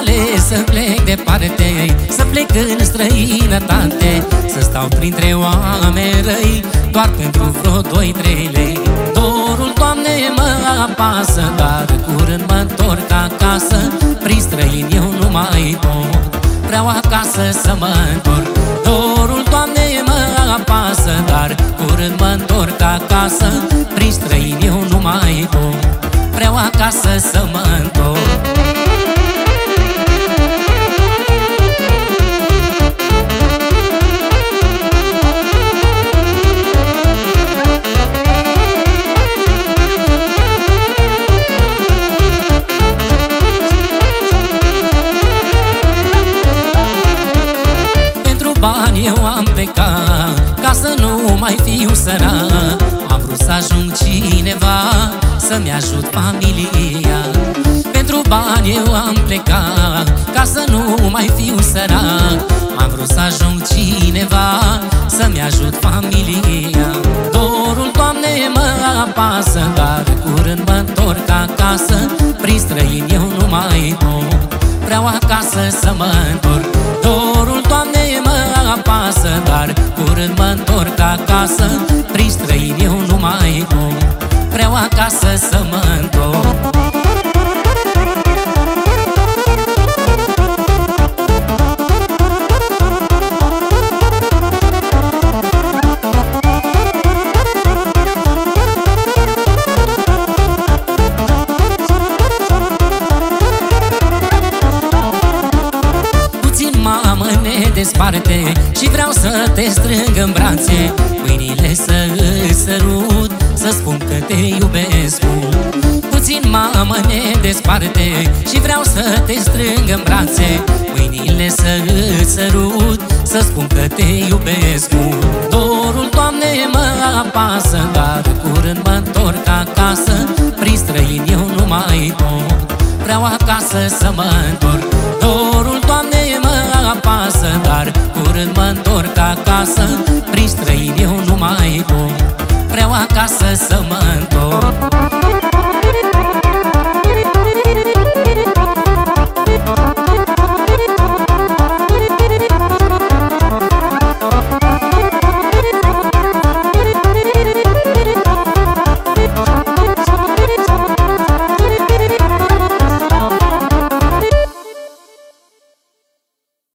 ales să plec departe, să plec în străinătate, să stau printre oameni răi, doar pentru vreo 2-3 lei. Dorul, Doamne, mă apasă, dar curând mă întorc acasă. Prin străini eu nu mai pot, vreau acasă să mă întorc. Dorul, Doamne, mă apasă, dar curând mă întorc acasă. Prin străini eu nu mai pot, vreau acasă să mă întorc. Bani eu am plecat, ca să nu mai fiu sărac. Am vrut să ajung cineva să-mi ajut familia. Pentru bani eu am plecat, ca să nu mai fiu sărac. Am vrut să ajung cineva să-mi ajut familia. Dorul, Doamne, mă apasă, dar curând mă întorc acasă. Prin străini eu nu mai pot, vreau acasă să mă întorc. Dorul, Doamne, mă apasă, dar curând mă întorc acasă. Prin străini eu nu mai pot, vreau acasă să mă întorc. Desparte și vreau să te strâng în brațe, mâinile să îți sărut, să spun că te iubesc mult. Puțin, mamă, ne desparte și vreau să te strâng în brațe, mâinile să îți sărut, să spun că te iubesc mult. Dorul, Doamne, mă apasă, dar curând mă întorc acasă. Prin străini eu nu mai pot, vreau acasă să mă întorc. Dorul, Doamne, mă apasă, dar curând mă întorc acasă. Prin străini eu nu mai pot, vreau acasă să mă întorc.